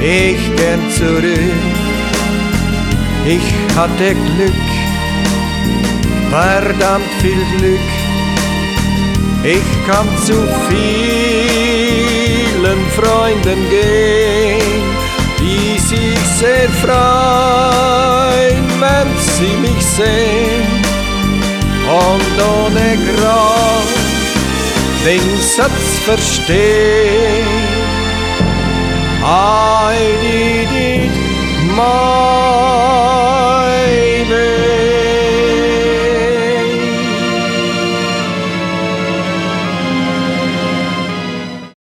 ich gern zurück. Ich hatte Glück, verdammt viel Glück. Ich kann zu vielen Freunden gehen, die sich sehr freuen, wenn sie mich sehen. Und ohne Grad den Satz verstehen. Ai, di, di,